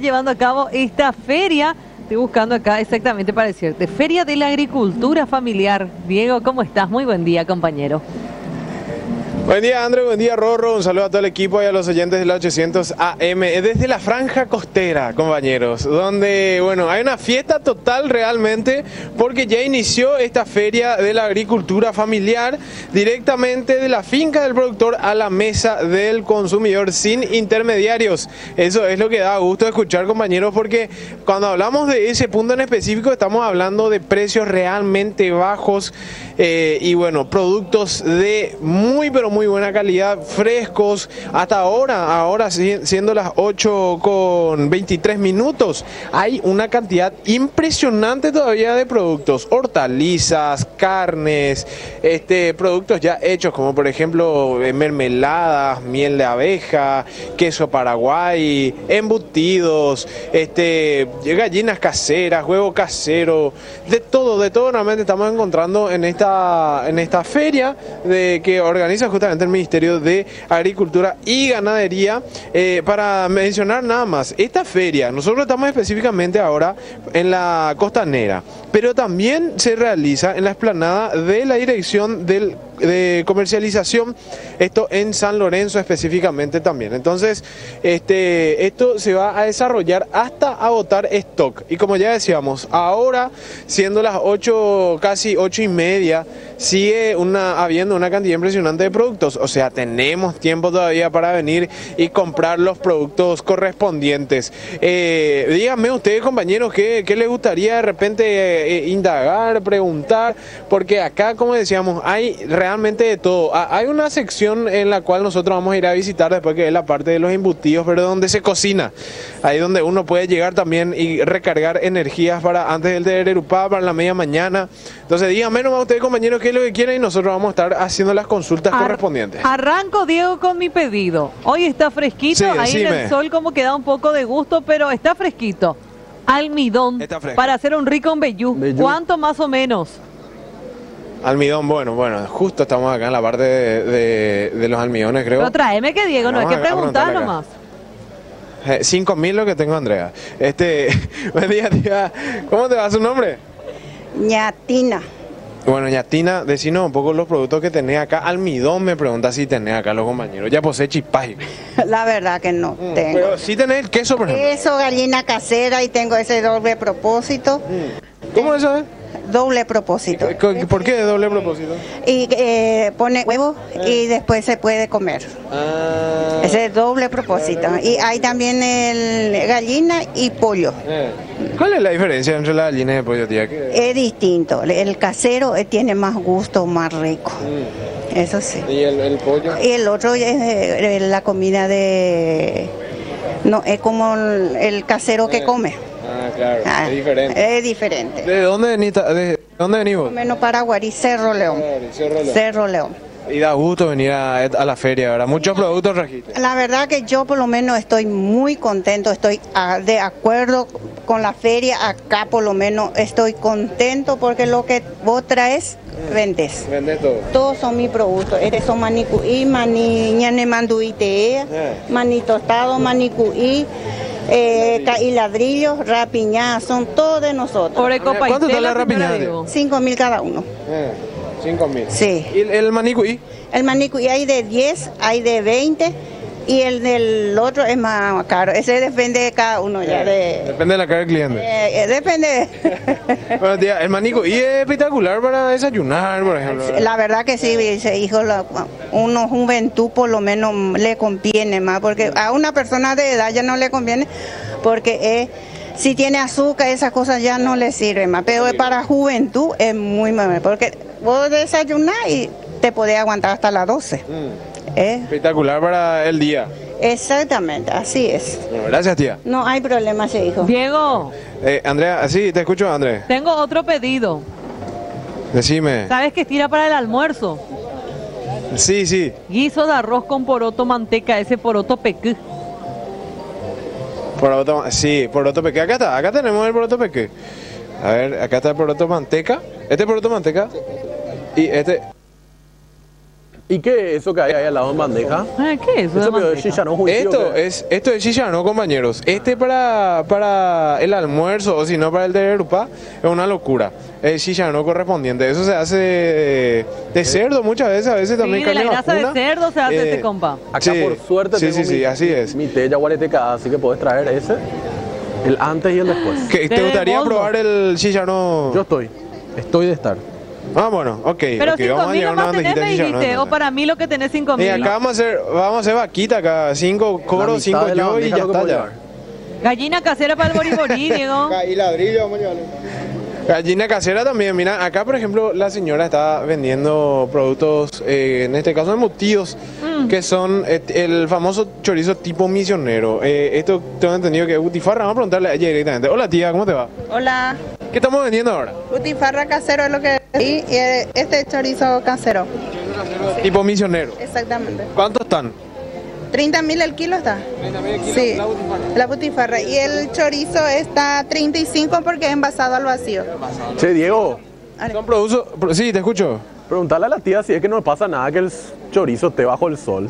llevando a cabo esta feria. Estoy buscando acá exactamente para decirte. Feria de la Agricultura Familiar. Diego, ¿cómo estás? Muy buen día, compañero. Buen día, André, buen día, Rorro. Un saludo a todo el equipo y a los oyentes de la 800 AM desde la franja costera, compañeros, donde, bueno, hay una fiesta total realmente porque ya inició esta feria de la agricultura familiar directamente de la finca del productor a la mesa del consumidor sin intermediarios. Eso es lo que da gusto escuchar, compañeros, porque cuando hablamos de ese punto en específico estamos hablando de precios realmente bajos y, bueno, productos de muy, pero muy buena calidad, frescos, hasta ahora siendo las 8:23, hay una cantidad impresionante todavía de productos, hortalizas, carnes, productos ya hechos como por ejemplo mermeladas, miel de abeja, queso paraguay, embutidos, gallinas caseras, huevo casero, de todo realmente estamos encontrando en esta feria que organiza justamente el Ministerio de Agricultura y Ganadería. Para mencionar nada más, esta feria, nosotros estamos específicamente ahora en la costanera, pero también se realiza en la explanada de la Dirección de Comercialización, esto en San Lorenzo específicamente también. Entonces, esto se va a desarrollar hasta agotar stock. Y como ya decíamos, ahora siendo las 8, casi 8:30, sigue habiendo una cantidad impresionante de productos. O sea, tenemos tiempo todavía para venir y comprar los productos correspondientes. Díganme ustedes, compañeros, ¿qué les gustaría de repente indagar, preguntar? Porque acá, como decíamos, hay realmente de todo. Hay una sección en la cual nosotros vamos a ir a visitar después, que es la parte de los embutidos, pero donde se cocina. Ahí donde uno puede llegar también y recargar energías para antes del Tererupá, para la media mañana. Entonces díganme nomás ustedes, compañeros, qué es lo que quieren y nosotros vamos a estar haciendo las consultas correspondientes. Arranco, Diego, con mi pedido. Hoy está fresquito, Sí, ahí en el sol como que da un poco de gusto, pero está fresquito. Almidón, para hacer un rico mbayú. ¿Cuánto más o menos? Almidón, bueno, justo estamos acá en la parte de los almidones, creo. Pero tráeme que Diego, no hay que preguntar nomás. 5.000 lo que tengo, Andrea. Buen día, tía. ¿Cómo te va su nombre? Ñatina. Bueno, Ñatina, decinos un poco los productos que tenés acá. Almidón me pregunta si tenés acá los compañeros. Ya posee chipaje. La verdad que no tengo. Pero sí tenés el queso, por ejemplo. Queso, gallina casera y tengo ese doble propósito. ¿Cómo eso es? Doble propósito. ¿Por qué doble propósito? Y pone huevo y después se puede comer. Ese es doble propósito. Y hay también el gallina y pollo. ¿Cuál es la diferencia entre la gallina y el pollo, tía? Es distinto. El casero tiene más gusto, más rico. Eso sí. ¿Y el pollo? Y el otro es la comida de... No, es como el casero que come. Claro, es diferente. Es diferente. ¿De dónde venís vos? Menos Paraguarí, Cerro León. Cerro León. Y da gusto venir a la feria, ¿verdad? Muchos productos registran. La verdad que yo por lo menos estoy muy contento, estoy de acuerdo con la feria. Acá por lo menos estoy contento porque lo que vos traes, vendes. Vendes todo. Todos son mis productos. Son manicuí, ñane manduí te, maní tostado, manicuí. Y ladrillos, rapiñá, son todos de nosotros. ¿Cuánto está la rapiñá? 5.000 cada uno. 5.000. Sí. ¿Y el manicuí? El manicuí hay de 10, hay de 20 y el del otro es más caro. Ese depende de cada uno ya. Depende de la cara del cliente. Depende. Bueno, tía, el manicuí es espectacular para desayunar, por ejemplo. La verdad que sí, hijo, una juventud por lo menos le conviene más, porque a una persona de edad ya no le conviene, porque si tiene azúcar, esas cosas ya no le sirven más, pero para juventud es muy mal, porque vos desayunás y te podés aguantar hasta las 12. Espectacular para el día. Exactamente, así es. Bueno, gracias, tía. No hay problema, sí, hijo. Diego. Andrea, sí, te escucho, André. Tengo otro pedido. Decime. ¿Sabes qué tira para el almuerzo? Sí. Guiso de arroz con poroto manteca, ese poroto pequé. Poroto pequé. Acá tenemos el poroto pequé. A ver, acá está el poroto manteca. Poroto manteca. Y ¿Y qué es eso que hay ahí al lado en bandeja? ¿Qué es eso? Eso de pero es manteca? chicharrón juicio. Esto es chicharrón, compañeros. Para el almuerzo o si no para el tenerupá es una locura. El chicharrón correspondiente. Eso se hace de cerdo muchas veces, a veces también Sí, de la carne grasa de vacuna. cerdo se hace este compa. Acá Sí, por suerte sí, tengo sí, así es. mi té yaguareteca, así que podés traer ese, el antes y el después. ¿Te De gustaría boldo. probar el chicharrón? Yo estoy de estar. Ah, bueno, ok. Pero ok, 5.000 una nomás tenés, bandejita me de chicharrón, dijiste. O entonces. para mí lo que tenés Y 5.000. acá vamos a hacer vaquita acá, 5 coros, 5 yo y ya está ya. Gallina casera para el boriborí, Diego. Y ladrillo, vamos a llevarle. Gallina casera también, mira, acá por ejemplo la señora está vendiendo productos, en este caso embutidos, que son el famoso chorizo tipo misionero. Esto tengo entendido que es butifarra, vamos a preguntarle a ella directamente. Hola tía, ¿cómo te va? Hola, ¿Qué estamos vendiendo ahora? butifarra casero es lo que... Y este es chorizo casero, Tipo misionero. exactamente. ¿Cuántos están? 30.000 el kilo está. Sí, la butifarra. Y el chorizo está 35 porque es envasado al vacío. Che, Diego, Son productos, sí, te escucho. preguntale a la tía si es que no pasa nada que el chorizo esté bajo el sol.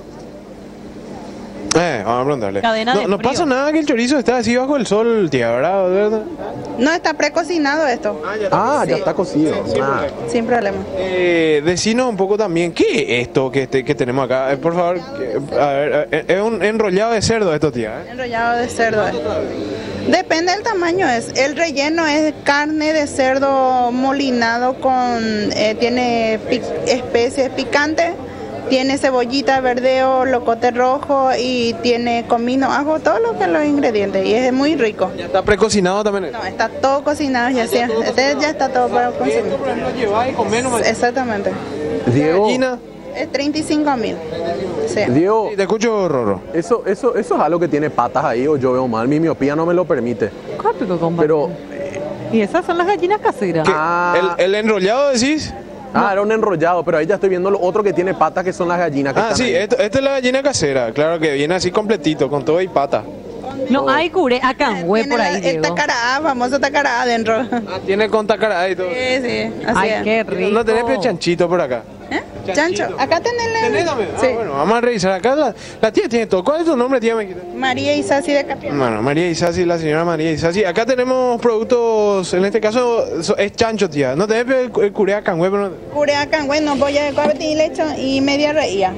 Vamos a preguntarle. Cadena de no frío. pasa nada que el chorizo esté así bajo el sol, tía, ¿verdad? No está precocinado esto, Ah, ya está cocido. Ah. sin problema. Decinos un poco también, ¿qué es esto que tenemos acá? Por favor, a ver, es un enrollado de cerdo esto, tía. Enrollado de cerdo. Depende del tamaño. El relleno es carne de cerdo molinado con... tiene especies picantes. Tiene cebollita, verdeo, locote rojo y tiene comino, ajo, todo lo que son los ingredientes. Y es muy rico. Ya está precocinado también. No, está todo cocinado ya sea. Este ya está todo para consumir. Esto, por ejemplo, lleváis con menos Exactamente. Diego, gallina. Es 35.000. Sí. Diego, Sí, te escucho, Rorro. eso es algo que tiene patas ahí o yo veo mal. Mi miopía no me lo permite. Cópico, compa. Pero, Y esas son las gallinas caseras. ¿Qué? Ah. ¿El enrollado decís? era un enrollado, pero ahí ya estoy viendo lo otro que tiene patas que son las gallinas que Ah, están sí, ahí. esta es la gallina casera, claro que viene así completito, con todo y pata. No hay curé, acá Tiene por ahí, el Diego. tacará, famoso tacará adentro. Ah, tiene con tacará y todo. Sí, sí, así Ay, es. qué rico. No tenés pie chanchito por acá. ¿Eh? Chancho, acá tenés ¿Tenés también? Ah, Sí. bueno, vamos a revisar. Acá la tía tiene todo. ¿Cuál es tu nombre, tía? María Isasi de Capián. Bueno, María Isasi, la señora María Isasi. Acá tenemos productos, en este caso es chancho, tía. No tenés el curea cangüe, pero no. Cureacan, bueno, voy a comer y lecho y media reía.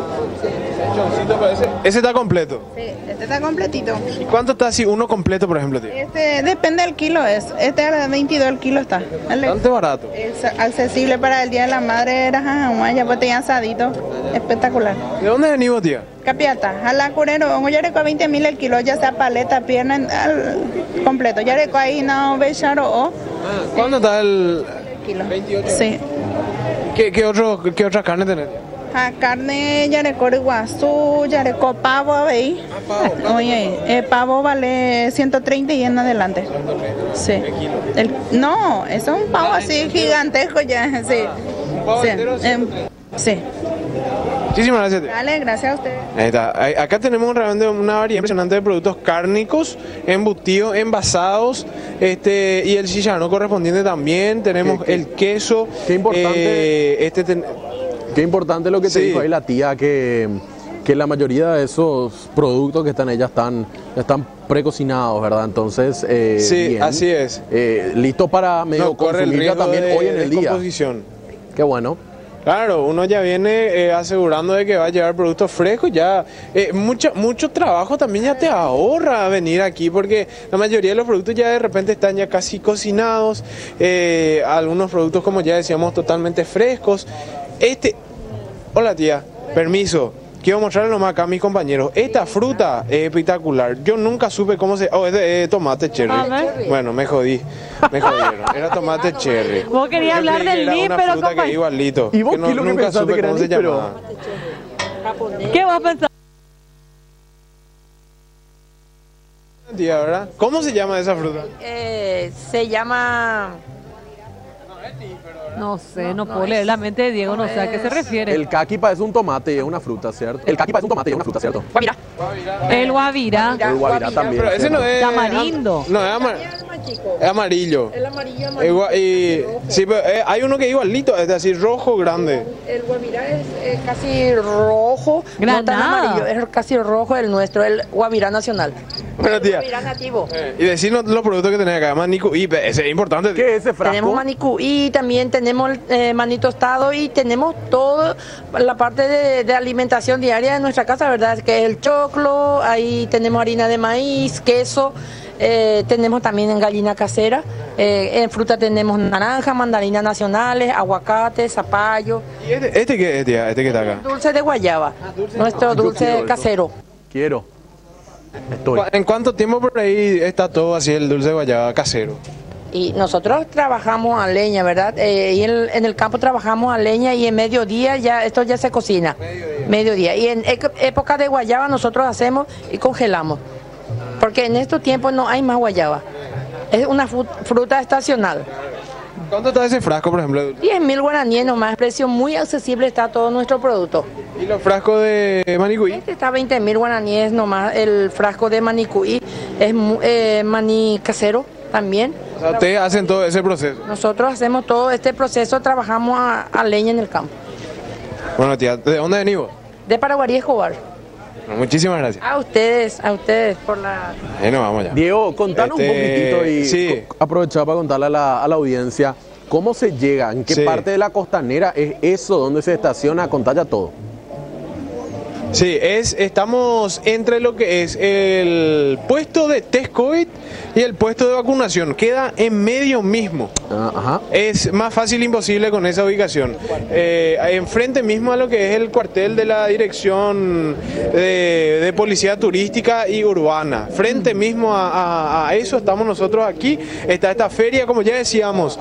Ese está completo. Sí, este está completito. ¿Y cuánto está así uno completo, por ejemplo, tía? Este depende del kilo es. Este a 22 el kilo está. Bastante barato. Es accesible para el Día de la Madre, era ya pues tenía asadito. Espectacular. ¿De dónde venimos, tía? Capiata, a la curero, ya reco 20.000 el kilo, ya sea paleta, pierna, completo. Ya reco ahí no becharo o ¿Cuándo está el kilo. 28? Sí. ¿Qué otra carne tenés? Carne ya reco guazú, ya reco pavo, ¿veis? Oye, pavo vale 130 y en adelante. Sí. No, eso es un pavo así gigantesco ya, sí. pavo Sí. entero, Sí. Muchísimas gracias, tía. Dale, gracias a usted. Ahí está. Acá tenemos realmente una variedad impresionante de productos cárnicos, embutidos, envasados, y el chicharrón correspondiente también. Tenemos Qué el queso. qué importante. Qué importante lo que te Sí. dijo ahí la tía, que la mayoría de esos productos que están ahí ya están precocinados, ¿verdad? Entonces, Sí, bien. así es. Listo para medio No corre el consumir ya riesgo también de hoy en el día. descomposición. Qué bueno. Claro, uno ya viene asegurando de que va a llevar productos frescos, ya mucho trabajo también ya te ahorra venir aquí porque la mayoría de los productos ya de repente están ya casi cocinados, algunos productos como ya decíamos totalmente frescos. Hola tía, permiso. Quiero mostrarle nomás acá a mis compañeros. Esta fruta es espectacular. Yo nunca supe cómo se... Oh, es de tomate cherry. A ver. Bueno, me jodí. Me jodieron. Era tomate cherry. Vos querías Yo hablar creí que del era níspero, una fruta compañero. que igualito. ¿Y vos qué es lo que nunca pensaste supe que era cómo se níspero? llamaba. ¿Qué vas a pensar? Tía, ¿verdad? ¿Cómo se llama esa fruta? Se llama... No sé, no puedo leer la mente de Diego, no sé a qué se refiere. El caqui parece un tomate y es una fruta, ¿cierto? El caqui parece un tomate y es una fruta, ¿cierto? Guajira. El guavira. El guavirá también. Pero ese no es... Tamarindo. No, es amarillo. El amarillo, Sí, pero hay uno que es igualito, es así rojo grande. El guavirá es casi rojo, no tan Granada. amarillo, es casi rojo el nuestro, el guavirá nacional. Bueno, tía. Guavirá nativo. Y decirnos los productos que tenés acá, manico, y ese es importante. ¿Qué es ese frasco? Tenemos manicuí, también tenemos maní tostado y tenemos toda la parte de alimentación diaria de nuestra casa, ¿verdad? Que es el choclo, ahí tenemos harina de maíz, queso, tenemos también en gallina casera, en fruta tenemos naranja, mandarinas nacionales, aguacate, zapallo, ¿Y este qué es, tía? Este que está acá. dulce de guayaba, nuestro Yo dulce quiero eso. casero. Quiero. Estoy. ¿En cuánto tiempo por ahí está todo así el dulce de guayaba casero? Y nosotros trabajamos a leña, ¿verdad? Y en el campo trabajamos a leña y en mediodía esto ya se cocina. Mediodía. Y en época de guayaba nosotros hacemos y congelamos. Porque en estos tiempos no hay más guayaba. Es una fruta estacional. ¿Cuánto está ese frasco, por ejemplo? de dulce? 10.000 guaraníes nomás, precio muy accesible está todo nuestro producto. ¿Y los frascos de manicuí? Este está 20.000 guaraníes nomás, el frasco de manicuí, es maní casero también. O sea, ustedes hacen todo ese proceso. Nosotros hacemos todo este proceso, trabajamos a leña en el campo. Bueno, tía, ¿de dónde venís vos? De Paraguarí Escobar. Bueno, muchísimas gracias. A ustedes por la... Ahí nos vamos ya. Diego, contanos un poquitito y Sí. aprovechar para contarle a la audiencia cómo se llega, en qué Sí. parte de la costanera es eso, dónde se estaciona, contalla todo. Sí, estamos entre lo que es el puesto de test COVID y el puesto de vacunación. Queda en medio mismo. Ajá. Es más fácil imposible con esa ubicación. Enfrente mismo a lo que es el cuartel de la Dirección de Policía Turística y Urbana. Frente mismo a eso estamos nosotros aquí. Está esta feria, como ya decíamos.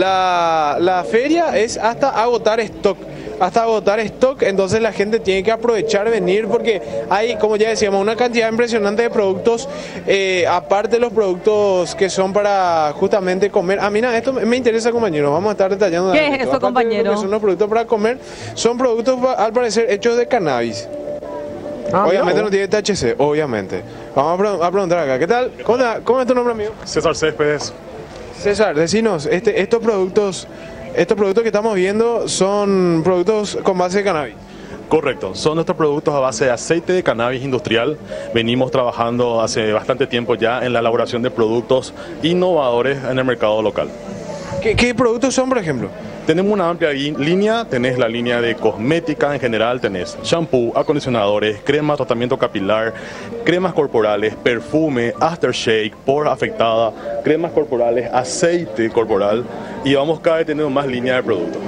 La feria es hasta agotar stock. Hasta agotar stock, entonces la gente tiene que aprovechar venir porque hay, como ya decíamos, una cantidad impresionante de productos, aparte de los productos que son para justamente comer. A mí nada, esto me interesa, compañero, vamos a estar detallando. ¿Qué esto. es eso, Aparte de compañero? lo que son los productos para comer, son productos al parecer hechos de cannabis. Obviamente no tiene THC, obviamente. Vamos a preguntar acá, ¿qué tal? ¿Cómo es tu nombre, amigo? César Céspedes. César, decinos, estos productos que estamos viendo son productos con base de cannabis. Correcto, son nuestros productos a base de aceite de cannabis industrial. Venimos trabajando hace bastante tiempo ya en la elaboración de productos innovadores en el mercado local. ¿Qué productos son, por ejemplo? Tenemos una amplia línea, tenés la línea de cosmética en general, tenés shampoo, acondicionadores, crema, tratamiento capilar, cremas corporales, perfume, aftershave, por afectada, cremas corporales, aceite corporal y vamos cada vez teniendo más línea de productos.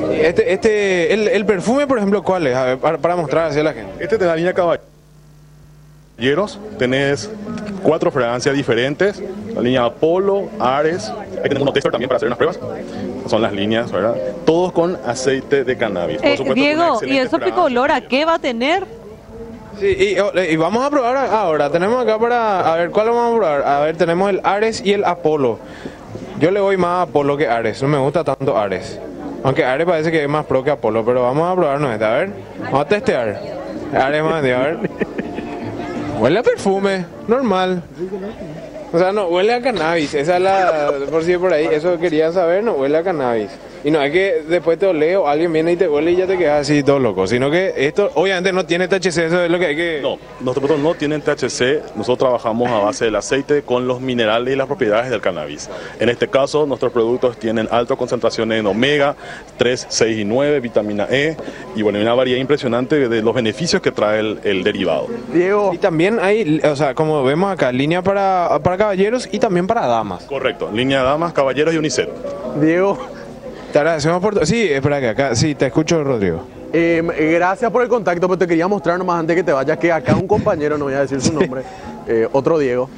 El perfume, por ejemplo, ¿cuál es? A ver, para mostrar hacia la gente. Este es la línea caballeros, tenés 4 fragancias diferentes, la línea Apollo, Ares, ahí tenemos unos tester también para hacer unas pruebas, son las líneas, ¿verdad? Todos con aceite de cannabis. Por supuesto, con una Diego, ¿y excelente eso fragancia. picolor a qué va a tener? Sí, y vamos a probar ahora. Tenemos acá para... A ver, ¿cuál vamos a probar? A ver, tenemos el Ares y el Apolo. Yo le voy más a Apolo que Ares. No me gusta tanto Ares. Aunque Ares parece que es más pro que Apolo. Pero vamos a probarnos esta. A ver, vamos a testear. Ares más, a ver. Huele a perfume, normal. O sea, no, huele a cannabis. Esa es la... Por si por ahí, eso quería saber, no huele a cannabis. Y no es que después te oleo, alguien viene y te huele y ya te quedas así todo loco. Sino que esto obviamente no tiene THC, eso es lo que hay que... No, nuestros productos no tienen THC, nosotros trabajamos a base del aceite con los minerales y las propiedades del cannabis. En este caso, nuestros productos tienen altas concentraciones en omega, 3, 6 y 9, vitamina E, y bueno, hay una variedad impresionante de los beneficios que trae el derivado. Diego, Y también hay, o sea, como vemos acá, línea para caballeros y también para damas. Correcto, línea de damas, caballeros y unisex. Diego, Te agradecemos por... Sí, espera que acá, sí, te escucho, Rodrigo. gracias por el contacto, pero te quería mostrar nomás antes que te vayas que acá un compañero, no voy a decir su nombre, otro Diego,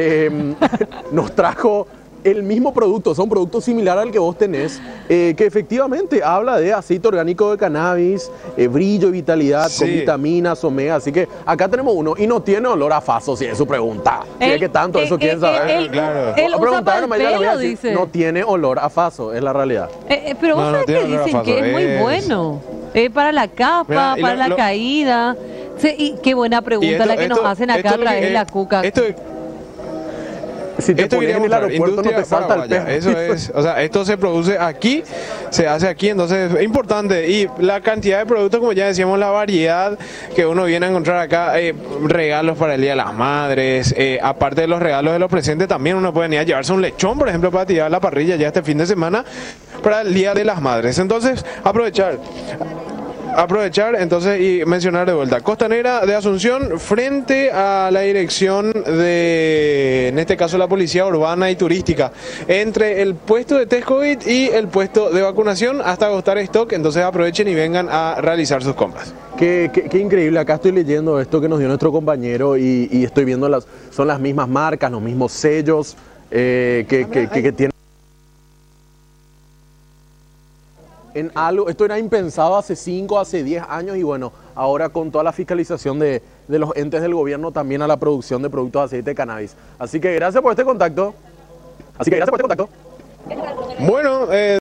nos trajo el mismo producto, son productos similares al que vos tenés, que efectivamente habla de aceite orgánico de cannabis, brillo y vitalidad, con Sí. vitaminas, omega, así que acá tenemos uno y no tiene olor a faso, si es su pregunta. Si es que tanto eso quieren saber. Claro. Él A usa preguntar, para el nomás ya le voy a pelo, decir, dice. no tiene olor a faso, es la realidad. Pero vos No, no sabés tiene que olor a dicen faso, que es muy es- bueno. Para la capa, Mira, y para la caída. Sí, y qué buena pregunta la que nos hacen acá a través de la Cuca. Si te Esto pones en el aeropuerto no te salta el perro. Eso es, o sea, esto se produce aquí, se hace aquí, entonces es importante. Y la cantidad de productos, como ya decíamos, la variedad que uno viene a encontrar acá, regalos para el Día de las Madres, aparte de los regalos de los presentes, también uno puede venir a llevarse un lechón, por ejemplo, para tirar a la parrilla ya este fin de semana para el Día de las Madres. Entonces, aprovechar entonces y mencionar de vuelta Costanera de Asunción frente a la dirección de, en este caso, la Policía Urbana y Turística, entre el puesto de test COVID y el puesto de vacunación hasta agotar stock. Entonces aprovechen y vengan a realizar sus compras. Qué increíble, acá estoy leyendo esto que nos dio nuestro compañero y estoy viendo son las mismas marcas, los mismos sellos que tienen. En algo, esto era impensado hace 5, hace 10 años y bueno, ahora con toda la fiscalización de los entes del gobierno también a la producción de productos de aceite de cannabis. Así que gracias por este contacto. Bueno,